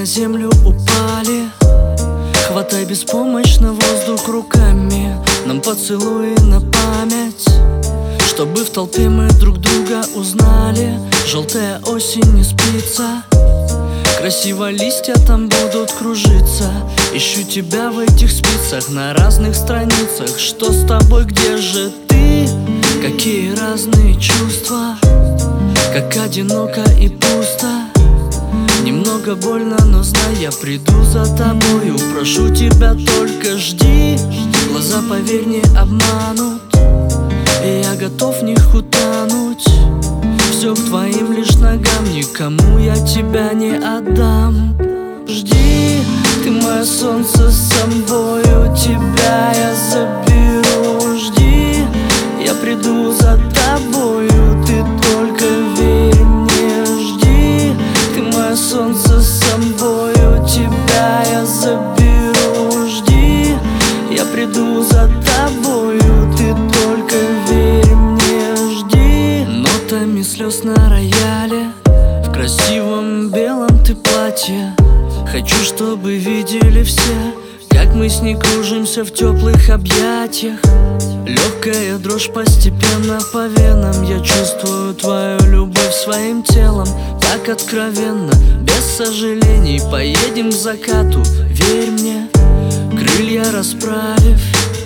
землю упали. Хватай беспомощно воздух руками. Нам поцелуи на память, чтобы в толпе мы друг друга узнали. Желтая осень не спится, красиво листья там будут кружиться. Ищу тебя в этих спицах на разных страницах. Что с тобой, где же ты? Какие разные чувства, как одиноко и пусто. Немного больно, но знай, я приду за тобою. Прошу тебя, только жди. Глаза, поверь, не обманут, и я готов в них утонуть. Все к твоим лишь ногам, никому я тебя не отдам. Жди, ты мое солнце, с собою тебя я заберу. Жди, я приду за тобою, ты только верь мне. Жди, ты мое солнце, с собою тебя я заберу. Жди, я приду за тобою, ты только верь мне. Жди. Нотами слез на рояле, в красивом белом ты платье. Хочу, чтобы видели все, как мы с ней кружимся в теплых объятиях. Легкая дрожь постепенно по венам. Я чувствую твою любовь своим телом, так откровенно, без сожалений. Поедем к закату, верь мне, крылья расправив,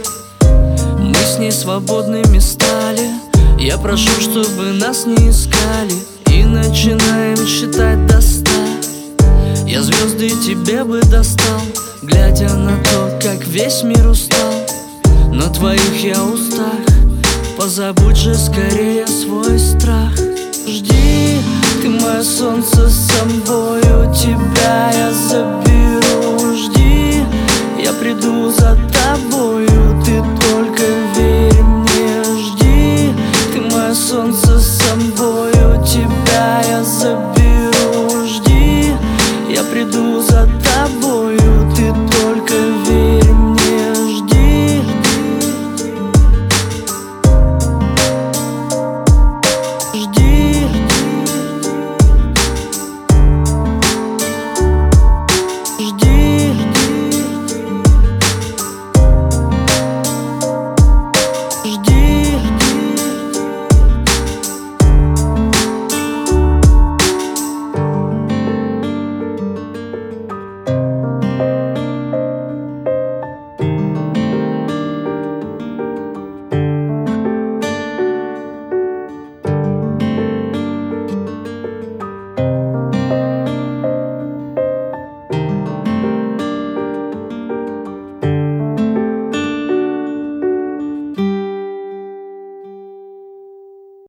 мы с ней свободными стали. Я прошу, чтобы нас не искали, и начинаем считать до 100. Я звезды тебе бы достал, глядя на то, как весь мир устал. На твоих я устах, позабудь же скорее свой страх. Жди, ты мое солнце, с собою тебя я заберу.